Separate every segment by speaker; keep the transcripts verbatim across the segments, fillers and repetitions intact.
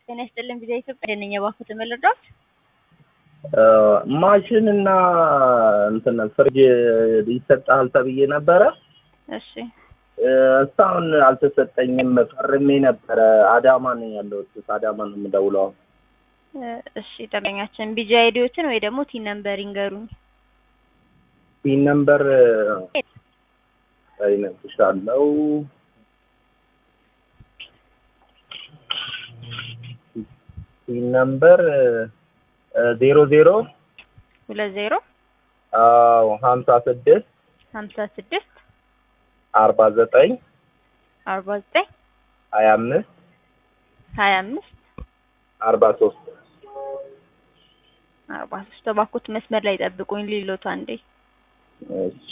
Speaker 1: ጤና ይስጥልኝ ጊዜ ኢትዮጵያ ነኝ የባኩት መልዶት
Speaker 2: ማሽንና እንትን ፍሪጅ ይሰጣል ተብዬ ነበረ።
Speaker 1: እሺ
Speaker 2: እስካሁን አልተሰጠኝም። ፈርሜ ነበረ። አዳማ ነኝ ያለሁት። አዳማ ነው የምደውለው።
Speaker 1: እሺ ደንበኛችን ቢጂ አይዲዎችን ወይ ደግሞ ቲን ነምበር ይንገሩኝ።
Speaker 2: ቲን ነምበር አይነግርሻለሁ። ቲን ነምበር ዜሮ ዜሮ
Speaker 1: ሁለት ዜሮ
Speaker 2: አዎ ሀምሳ ስድስት
Speaker 1: ሀምሳ ስድስት
Speaker 2: አርባ ዘጠኝ
Speaker 1: አርባ ዘጠኝ
Speaker 2: ሀያ አምስት
Speaker 1: ሀያ አምስት
Speaker 2: አርባ ሶስት
Speaker 1: አርባ ሶስት ተባኩት መስመር ላይ ጠብቁኝ ሊሎት አንዴ።
Speaker 2: እሺ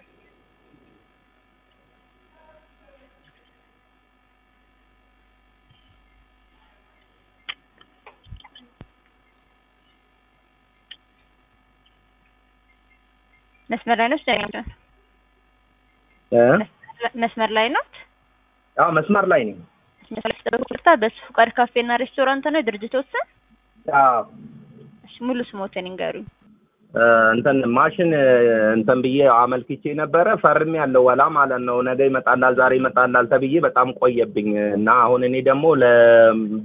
Speaker 1: መስመር ላይ ነው ዳኛችን
Speaker 2: እ
Speaker 1: መስመር ላይ ነው?
Speaker 2: አዎ መስመር ላይ ነኝ።
Speaker 1: መስመር ላይ ተጠብቁታ በሱቃር ካፌና ሬስቶራንት ነው ድርጅቶች?
Speaker 2: አዎ
Speaker 1: እሺ ሙሉ ስሞትን ይንገሩኝ።
Speaker 2: እንትን ማሽን እንትን ብዬ አመልክቼ ነበረ። ፈርሜ ያለው ወላ ማለት ነው። ነገ ይመጣላል ዛሬ ይመጣላል ተብዬ በጣም ቆየብኝ እና አሁን እኔ ደግሞ ለ